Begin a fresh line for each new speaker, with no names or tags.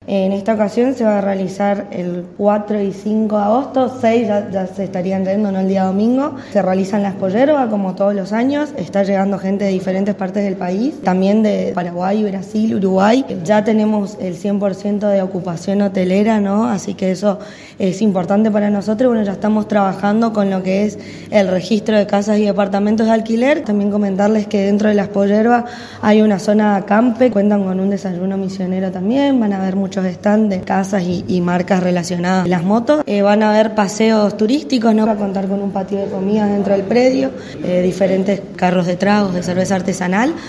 En esta ocasión se va a realizar el 4 y 5 de agosto, 6 ya se estarían yendo, no el día domingo. Se realizan las pollerbas como todos los años, está llegando gente de diferentes partes del país, también de Paraguay, Brasil, Uruguay. Ya tenemos el 100% de ocupación hotelera, ¿no? Así que eso es importante para nosotros. Bueno, ya estamos trabajando con lo que es el registro de casas y departamentos de alquiler. También comentarles que dentro de las pollerbas hay una zona de acampe, cuentan con un desayuno misionero también, van a haber muchos stands de casas y marcas relacionadas a las motos. Van a haber paseos turísticos, ¿no? Va a contar con un patio de comidas dentro del predio, diferentes carros de tragos, de cerveza artesanal.